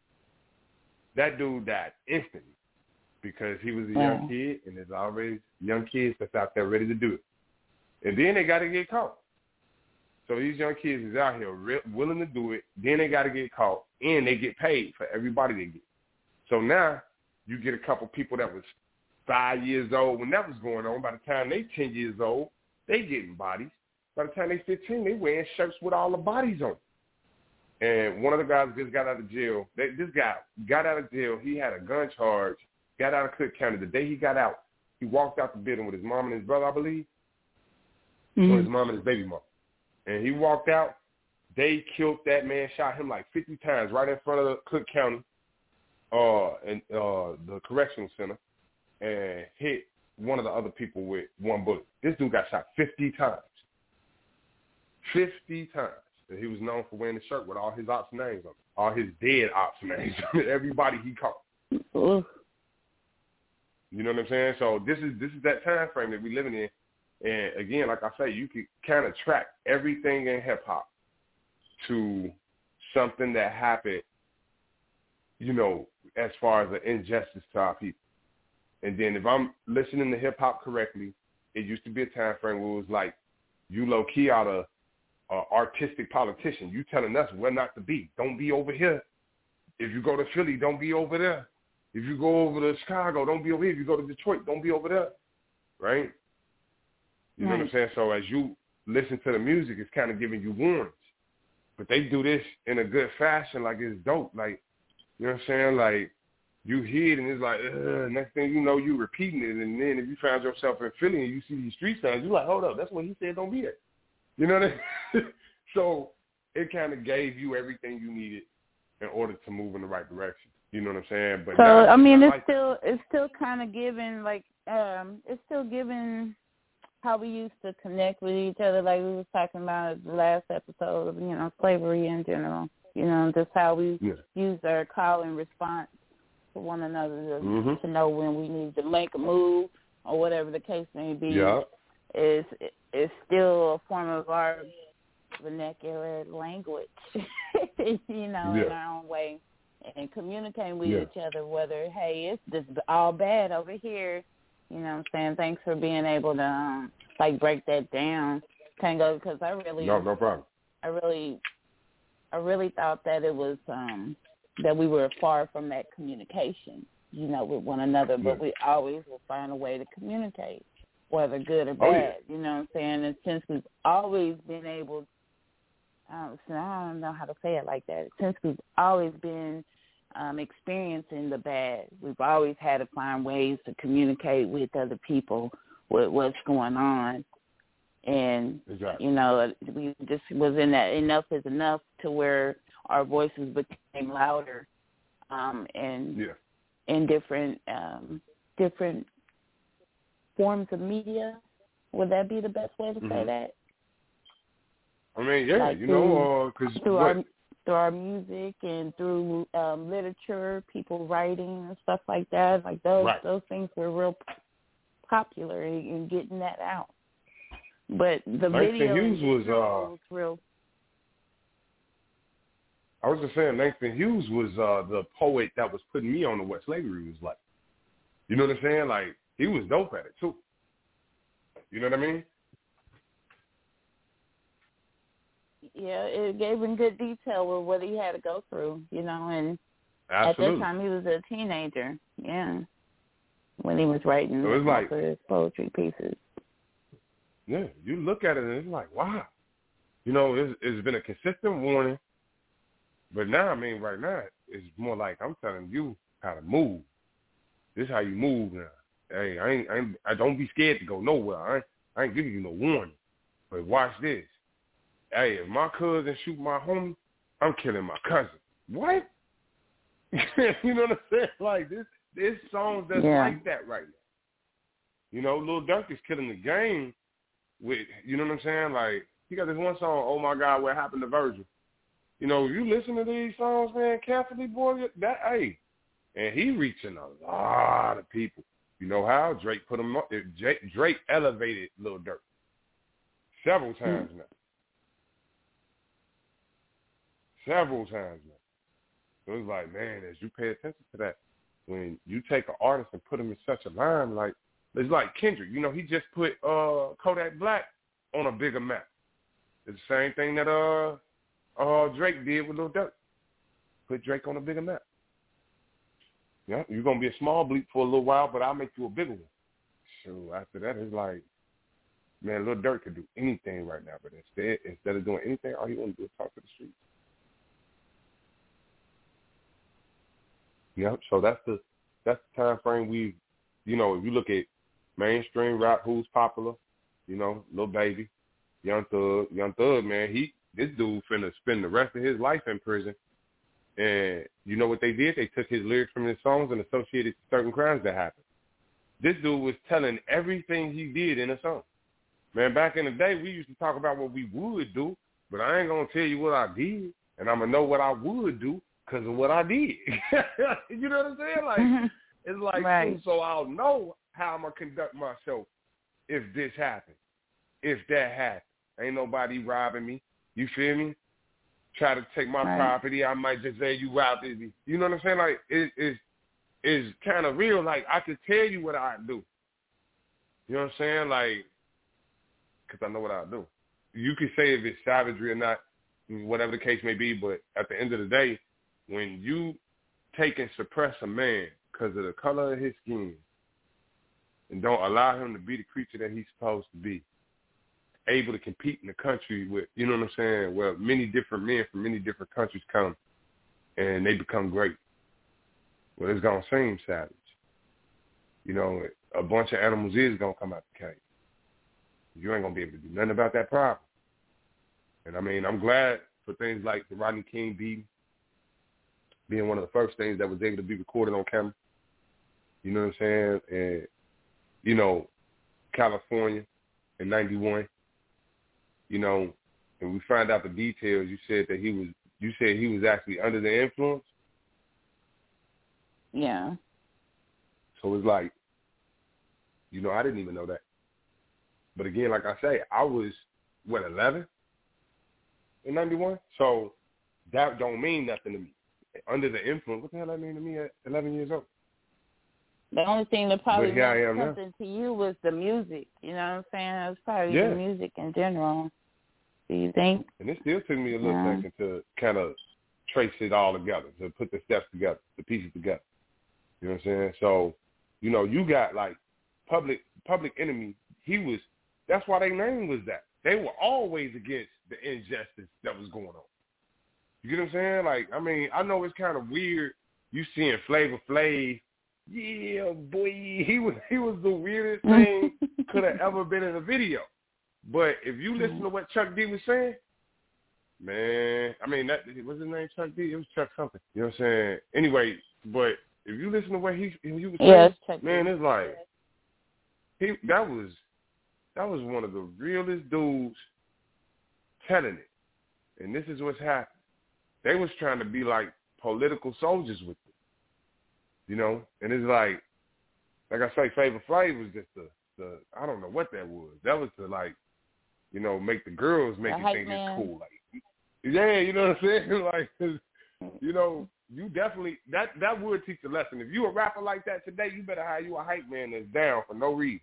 That dude died instantly because he was a wow. young kid, and there's always young kids that's out there ready to do it. And then they got to get caught. So these young kids is out here re- willing to do it. Then they got to get caught, and they get paid for everybody they get. So now you get a couple people that was five years old when that was going on. By the time they ten years old, they getting bodies. By the time they fifteen, they wearing shirts with all the bodies on. And one of the guys just got out of jail. They, this guy got out of jail. He had a gun charge, got out of Cook County. The day he got out, he walked out the building with his mom and his brother, I believe, mm-hmm. or his mom and his baby mom. And he walked out. They killed that man, shot him like fifty times right in front of the Cook County uh, and uh, the correctional center, and hit one of the other people with one bullet. This dude got shot fifty times. fifty times. And he was known for wearing the shirt with all his ops names on it, all his dead ops names on it, everybody he caught. Ooh. You know what I'm saying? So this is this is that time frame that we're living in. And again, like I say, you could kind of track everything in hip-hop to something that happened, you know, as far as an injustice to our people. And then if I'm listening to hip-hop correctly, it used to be a time frame where it was like, you low-key out of uh, artistic politician. You telling us where not to be. Don't be over here. If you go to Philly, don't be over there. If you go over to Chicago, don't be over here. If you go to Detroit, don't be over there. Right? You know right. what I'm saying? So as you listen to the music, it's kind of giving you warnings. But they do this in a good fashion, like it's dope. Like, you know what I'm saying? Like, you hear it and it's like, ugh, next thing you know, you repeating it. And then if you find yourself in Philly and you see these street signs, you're like, hold up, that's what he said, don't be there. You know what I mean? So it kind of gave you everything you needed in order to move in the right direction. You know what I'm saying? But so, now, I mean, it's like still it's still kind of giving, like, um, it's still giving how we used to connect with each other, like we was talking about in the last episode of, you know, slavery in general. You know, just how we yeah. use our call and response to one another to, mm-hmm. to know when we need to make a move or whatever the case may be. Yeah. Is is still a form of our vernacular language, you know, yeah. in our own way, and communicating with yeah. each other. Whether hey, it's just all bad over here. You know what I'm saying? Thanks for being able to, um, like, break that down, Tango, because I really, no, no problem. I really, I really thought that it was, um, that we were far from that communication, you know, with one another, but yeah. we always will find a way to communicate, whether good or bad, oh, yeah. you know what I'm saying? And since we've always been able, I don't, I don't know how to say it like that, since we've always been Um, experiencing the bad, we've always had to find ways to communicate with other people with what's going on. And, exactly. you know, we just was in that enough is enough to where our voices became louder um, and yeah. in different um, different forms of media. Would that be the best way to mm-hmm. say that? I mean, yeah, like you through, know, because uh, through our through our music and through um, literature, people writing and stuff like that. Like those right. those things were real popular in, in getting that out. But the Langston video Hughes was, uh, was real. I was just saying, Langston Hughes was uh, the poet that was putting me on to what slavery was like. You know what I'm saying? Like, he was dope at it, too. You know what I mean? Yeah, it gave him good detail with what he had to go through, you know, and Absolutely. at that time he was a teenager, yeah, when he was writing so it's like, his poetry pieces. Yeah, you look at it and it's like, wow. You know, it's, it's been a consistent warning. But now, I mean, right now, it's more like I'm telling you how to move. This is how you move now. Hey, I ain't, I ain't, I don't be scared to go nowhere. I ain't, I ain't giving you no warning. But watch this. Hey, if my cousin shoot my homie, I'm killing my cousin. What? You know what I'm saying? Like, this, this song that's yeah. like that right now. You know, Lil Durk is killing the game with, you know what I'm saying? Like, he got this one song, Oh My God, What Happened to Virgil? You know, you listen to these songs, man, carefully, boy, that, hey, and he reaching a lot of people. You know how? Drake put him up. Drake elevated Lil Durk several times mm. now. Several times now. So it's like, man, as you pay attention to that, when you take an artist and put him in such a line, like, it's like Kendrick. You know, he just put uh, Kodak Black on a bigger map. It's the same thing that uh, uh, Drake did with Lil Durk. Put Drake on a bigger map. Yeah, you're going to be a small bleep for a little while, but I'll make you a bigger one. So after that, it's like, man, Lil Durk could do anything right now, but instead, instead of doing anything, all he want to do is talk to the streets. Yeah, so that's the that's the time frame we, you know, if you look at mainstream rap, who's popular, you know, Lil Baby, Young Thug, Young Thug, man, he this dude finna spend the rest of his life in prison. And you know what they did? They took his lyrics from his songs and associated certain crimes that happened. This dude was telling everything he did in a song. Man, back in the day, we used to talk about what we would do, but I ain't going to tell you what I did, and I'm going to know what I would do because of what I did. You know what I'm saying? Like, mm-hmm. It's like, right. so I'll know how I'm going to conduct myself if this happens, if that happens. Ain't nobody robbing me. You feel me? Try to take my right. property, I might just say you robbed me. You know what I'm saying? Like, it, it's, it's kind of real. Like, I could tell you what I do. You know what I'm saying? Like, because I know what I do. You could say if it's savagery or not, whatever the case may be, but at the end of the day, when you take and suppress a man because of the color of his skin and don't allow him to be the creature that he's supposed to be, able to compete in the country with, you know what I'm saying, where many different men from many different countries come and they become great. Well, it's going to seem savage. You know, a bunch of animals is going to come out the cage. You ain't going to be able to do nothing about that problem. And, I mean, I'm glad for things like the Rodney King beating being one of the first things that was able to be recorded on camera. You know what I'm saying? And, you know, California in ninety-one, you know, and we find out the details. You said that he was, you said he was actually under the influence. Yeah. So it's like, you know, I didn't even know that. But again, like I say, I was, what, eleven in ninety-one? So that don't mean nothing to me. Under the influence, what the hell that mean to me at eleven years old? The only thing that probably meant something now. to you was the music. You know what I'm saying? It was probably yeah. the music in general. Do you think? And it still took me a little yeah. second to kind of trace it all together, to put the steps together, the pieces together. You know what I'm saying? So, you know, you got like Public Public Enemy. He was, that's why their name was that. They were always against the injustice that was going on. You get what I'm saying? Like, I mean, I know it's kind of weird you seeing Flavor Flav. Yeah, boy, he was he was the weirdest thing could have ever been in a video. But if you listen to what Chuck D was saying, man, I mean, that what's his name, Chuck D? It was Chuck something. You know what I'm saying? Anyway, but if you listen to what he he was saying, yeah, it's man, it's like he that was that was one of the realest dudes telling it. And this is what's happening. they was trying to be like political soldiers with it, you know. And it's like, like I say, Flavor Flav was just the, the I don't know what that was. That was to like, you know, make the girls make the you hype think man. it's cool. Like, yeah, you know what I'm saying? Like, you know, you definitely that that would teach a lesson. If you a rapper like that today, you better hire you a hype man that's down for no reason.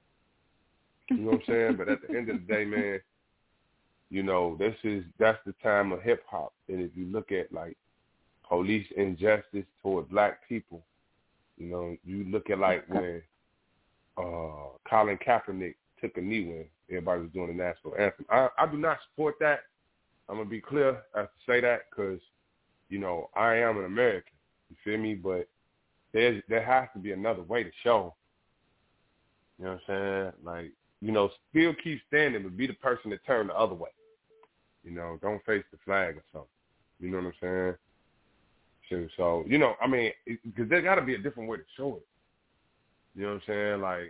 You know what I'm saying? But at the end of the day, man, you know, this is that's the time of hip hop. And if you look at like police injustice toward black people, you know, you look at like when uh, Colin Kaepernick took a knee when everybody was doing the national anthem. I, I do not support that. I'm gonna be clear. I have to say that because, you know, I am an American. You feel me? But there's there has to be another way to show. You know what I'm saying? Like, you know, still keep standing, but be the person that turn the other way. You know, don't face the flag or something. You know what I'm saying? So, so you know, I mean, because there got to be a different way to show it. You know what I'm saying? Like,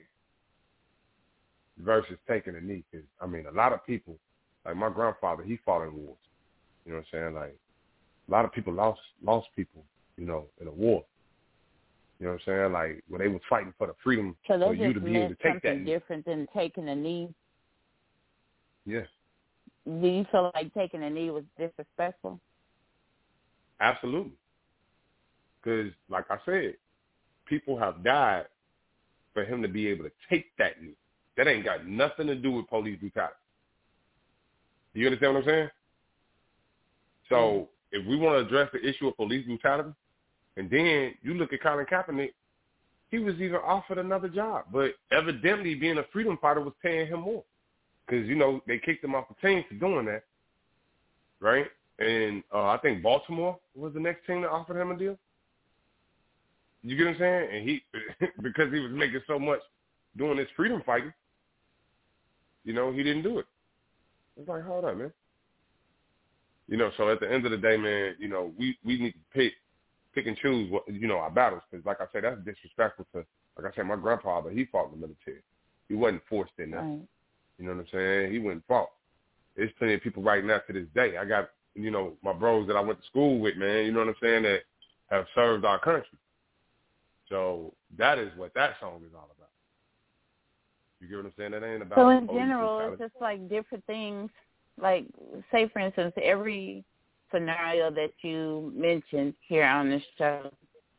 versus taking a knee. Because, I mean, a lot of people, like my grandfather, he fought in wars. You know what I'm saying? Like, a lot of people lost lost people, you know, in a war. You know what I'm saying? Like, when they was fighting for the freedom so for you to be able to take that knee. something different than taking a knee. Yes. Do you feel like taking a knee was disrespectful? Absolutely. Because, like I said, people have died for him to be able to take that knee. That ain't got nothing to do with police brutality. Do you understand what I'm saying? So mm-hmm. if we want to address the issue of police brutality, and then you look at Colin Kaepernick, he was even offered another job. But evidently being a freedom fighter was paying him more. Because, you know, they kicked him off the team for doing that, right? And uh, I think Baltimore was the next team that offered him a deal. You get what I'm saying? And he, because he was making so much doing this freedom fighting, you know, he didn't do it. It's like, hold on, man. You know, so at the end of the day, man, you know, we, we need to pick, pick and choose, what, you know, our battles. Because, like I said, that's disrespectful to, like I said, my grandfather, he fought in the military. He wasn't forced in that. Right. You know what I'm saying? He went and fought. There's plenty of people right now to this day. I got, you know, my bros that I went to school with, man, you know what I'm saying, that have served our country. So that is what that song is all about. You get what I'm saying? That ain't about. So in general, it's just like different things. Like, say, for instance, every scenario that you mentioned here on the show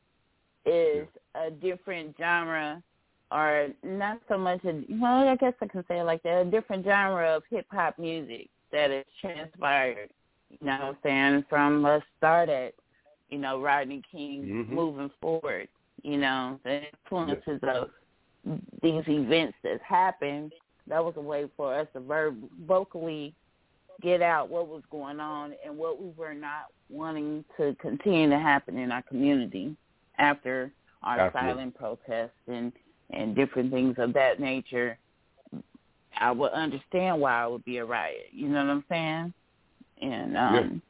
is yeah. a different genre, or not so much a, well, I guess I can say it like that, a different genre of hip-hop music that is transpired, you know what I'm saying, from us start at, you know, Rodney King mm-hmm. moving forward, you know, the influences yeah. of these events that happened. That was a way for us to verb- vocally get out what was going on and what we were not wanting to continue to happen in our community after our Absolutely. silent protests and and different things of that nature. I would understand why it would be a riot. You know what I'm saying? And um,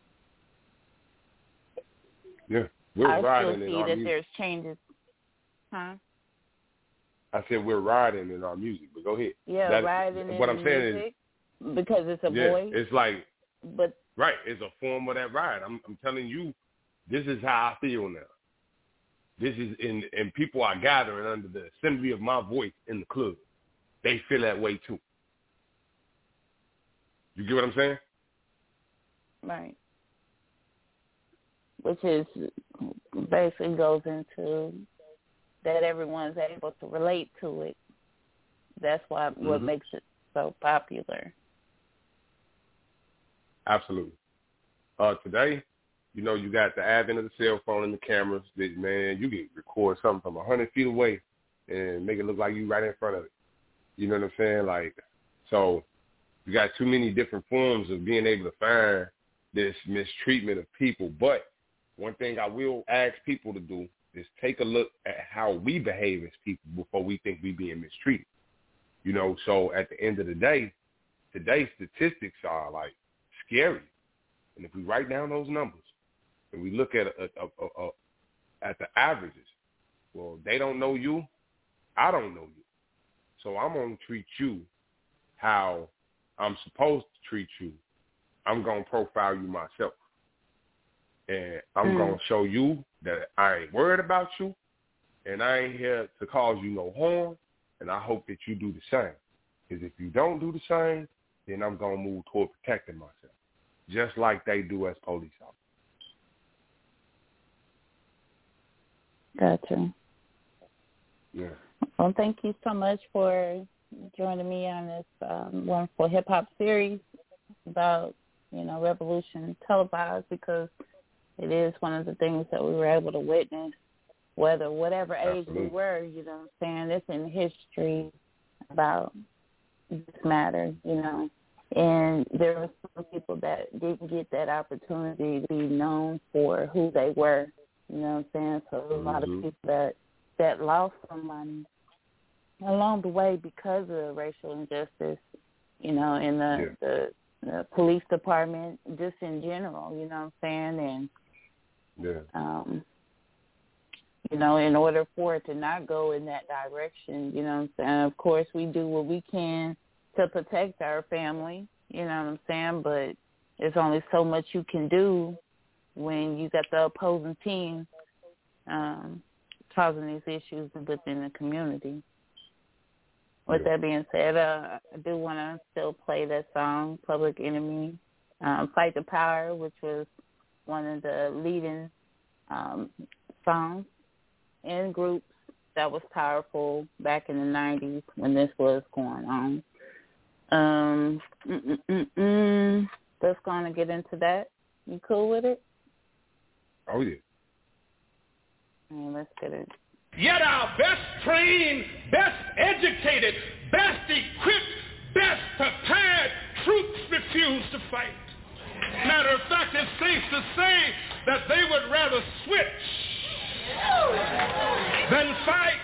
yeah, yeah. We're I riding still in see our that music. There's changes. Huh? I said we're riding in our music, but go ahead. Yeah, that, riding what in I'm saying music is, because it's a yeah, voice. It's like, but right, it's a form of that ride. I'm, I'm telling you, this is how I feel now. This is, in, and people are gathering under the assembly of my voice in the club. They feel that way too. You get what I'm saying? Right. Which is basically goes into that everyone's able to relate to it. That's why mm-hmm. what makes it so popular. Absolutely. Uh, today, you know, you got the advent of the cell phone and the cameras. That, man, you can record something from one hundred feet away and make it look like you right in front of it. You know what I'm saying? Like, so you got too many different forms of being able to find this mistreatment of people. But one thing I will ask people to do is take a look at how we behave as people before we think we being mistreated. You know, so at the end of the day, today's statistics are, like, scary. And if we write down those numbers and we look at a, a, a, a, at the averages, well, they don't know you, I don't know you. So I'm going to treat you how I'm supposed to treat you. I'm going to profile you myself. And I'm mm. going to show you that I ain't worried about you, and I ain't here to cause you no harm, and I hope that you do the same. Because if you don't do the same, then I'm going to move toward protecting myself, just like they do as police officers. Gotcha. Yeah. Well, thank you so much for joining me on this um, wonderful hip-hop series about, you know, Revolution Televised, because it is one of the things that we were able to witness, whether whatever age Absolutely. we were, you know what I'm saying? It's in history about this matter, you know. And there were some people that didn't get that opportunity to be known for who they were, you know what I'm saying? So a lot of people that, that lost somebody along the way because of racial injustice, you know, in the, yeah. the, the police department, just in general, you know what I'm saying? And Yeah. Um, you know, in order for it to not go in that direction, you know what I'm saying? Of course, we do what we can to protect our family, you know what I'm saying? But there's only so much you can do when you got the opposing team um, causing these issues within the community. With yeah. that being said, uh, I do want to still play that song, Public Enemy, um, Fight the Power, which was one of the leading um, songs in groups that was powerful back in the nineties when this was going on. Um, mm, mm, mm, just going to get into that. You cool with it? Oh, yeah. Yeah, let's get it. Yet our best trained, best educated, best equipped, best prepared troops refuse to fight. Matter of fact, it's safe to say that they would rather switch than fight.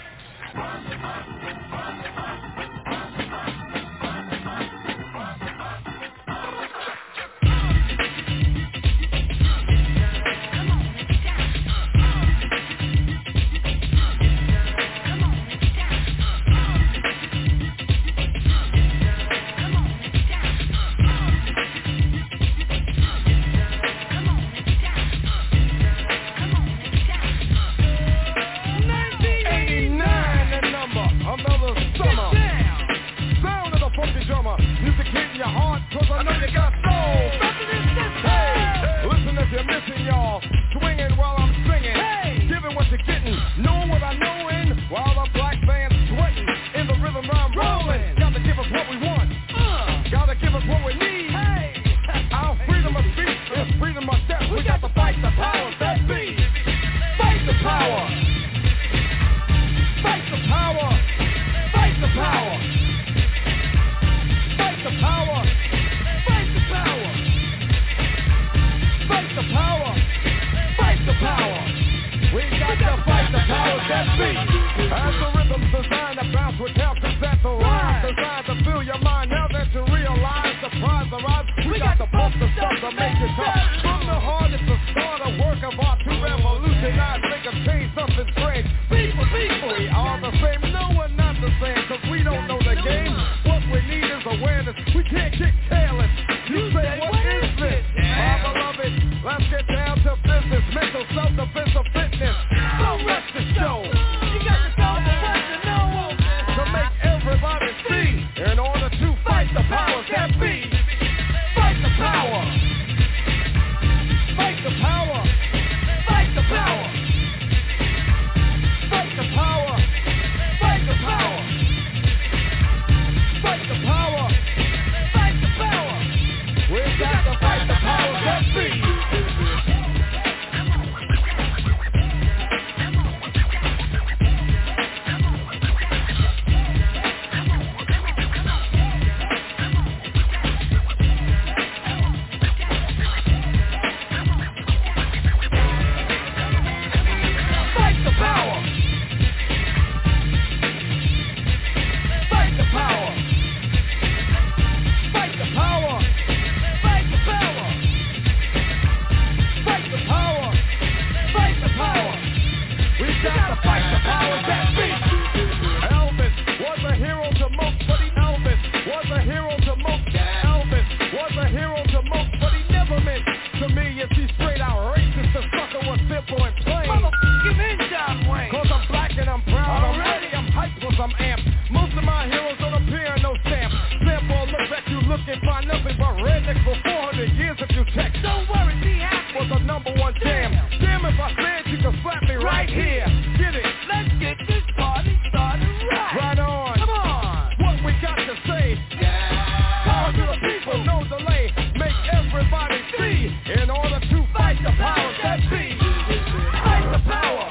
number one jam. Damn if I said you can slap me right here. Get it? Let's get this party started right. Right on. Come on. What we got to say? Yeah. Power to the people, no delay. Make everybody see. In order to fight the powers that be. Fight the power.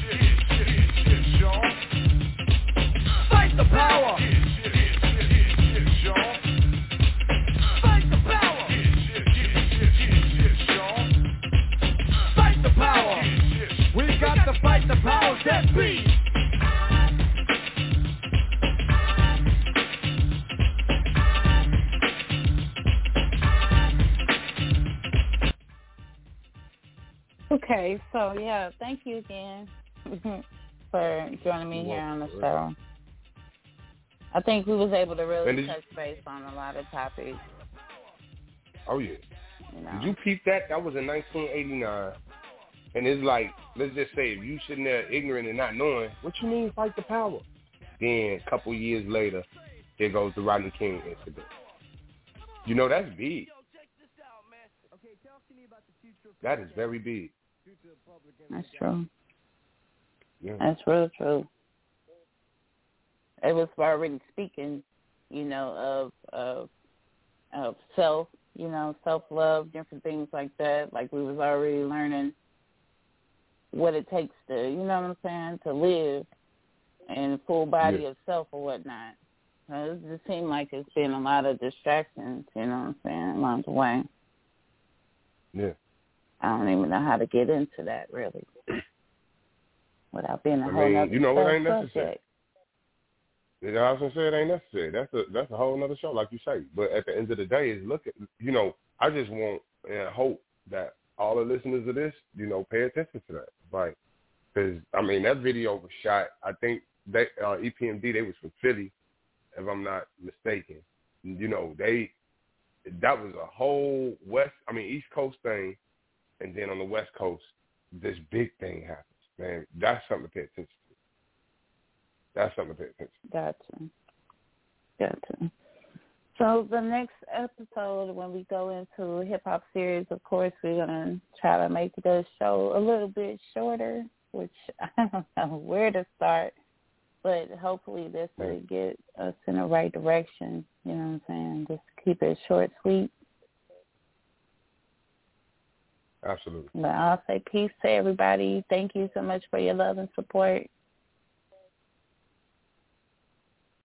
Fight the power. Fight the power. Fight the power. We got to fight the powers that be. Okay, so yeah, thank you again for joining me here on the show. I think we was able to really touch base on a lot of topics. Oh yeah. You know. Did you peep that? That was in nineteen eighty-nine. And it's like, let's just say, if you sitting there ignorant and not knowing, what you mean fight the power? Then a couple years later, here goes the Rodney King incident. You know, that's big. That is very big. That's true. Yeah. That's real true. It was already speaking, you know, of of of self, you know, self-love, different things like that. Like we was already learning what it takes to, you know what I'm saying, to live in full body yeah. of self or whatnot. So it just seemed like it's been a lot of distractions, you know what I'm saying, along the way. Yeah. I don't even know how to get into that, really, without being a I whole mean, other you know, it ain't necessary. subject. You know, I was gonna say it ain't necessary. That's a that's a whole other show, like you say. But at the end of the day, is look at, you know, I just want and hope that all the listeners of this, you know, pay attention to that, like, because I mean that video was shot. I think they uh, E P M D, they was from Philly, if I'm not mistaken. You know, they that was a whole West, I mean East Coast thing, and then on the West Coast, this big thing happens. Man, that's something to pay attention to. That's something to pay attention to. Gotcha. Gotcha. So the next episode, when we go into Hip Hop Series, of course, we're going to try to make the show a little bit shorter, which I don't know where to start, but hopefully this will get us in the right direction, you know what I'm saying? Just keep it short, sweet. Absolutely. But I'll say peace to everybody. Thank you so much for your love and support.